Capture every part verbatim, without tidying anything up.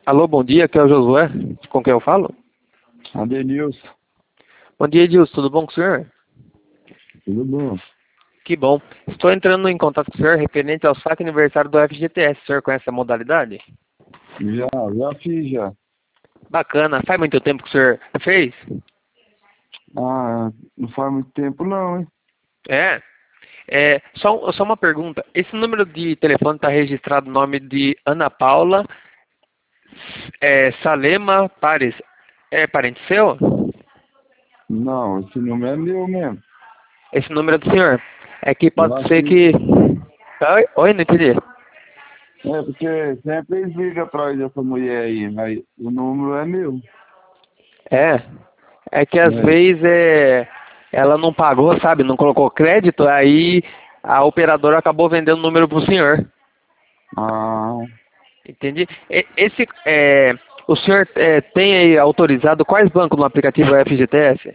Alô, bom dia, aqui é o Josué, com quem eu falo? Adenilson, Bom dia, Edilson, tudo bom com o senhor? tudo bom? Que bom. Estou entrando em contato com o senhor referente ao saque aniversário do F G T S. O senhor conhece a modalidade? Já, já fiz já. Bacana. Faz muito tempo que o senhor fez? Ah, não faz muito tempo não, hein? É. É só, só uma pergunta. Esse número de telefone está registrado no nome de Ana Paula é, Salema Pares. É parente seu? Não, esse número é meu mesmo. Esse número é do senhor. É que Eu pode acho ser que... que... Oi, Oi, não entendi. É, porque sempre eles ligam atrás dessa mulher aí, mas o número é meu. É. É que às É. vezes é, ela não pagou, sabe? Não colocou crédito, aí a operadora acabou vendendo o número pro senhor. Ah, Entendi. E- Esse, é, o senhor é, tem aí autorizado quais bancos no aplicativo F G T S?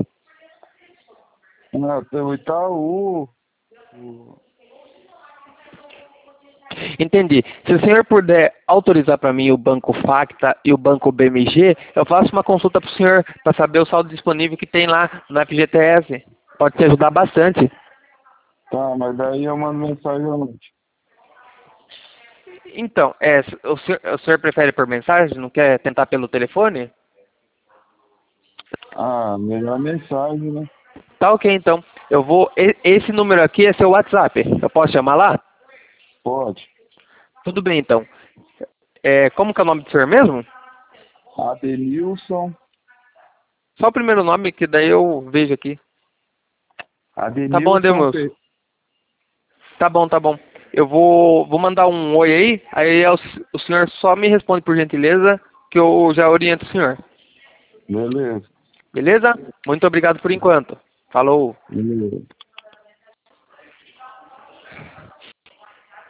ah, tem o Itaú. Entendi. Se o senhor puder autorizar para mim o banco Facta e o banco B M G, eu faço uma consulta para o senhor para saber o saldo disponível que tem lá no F G T S. Pode te ajudar bastante. Tá, mas daí eu mando mensagem antes. Então, é, o senhor, o senhor prefere por mensagem? Não quer tentar pelo telefone? Ah, melhor mensagem, né? Tá ok, então. Eu vou. e- Esse número aqui é seu WhatsApp. Eu posso chamar lá? Pode. Tudo bem, então. É, como que é o nome do senhor mesmo? Adenilson. Só o primeiro nome, que daí eu vejo aqui. Tá bom, Adenilson. Adelmoço. Pe- Tá bom, tá bom. Eu vou, vou mandar um oi aí, aí é o, o senhor só me responde por gentileza, que eu já oriento o senhor. Beleza. Beleza? Muito obrigado por enquanto. Falou. Beleza.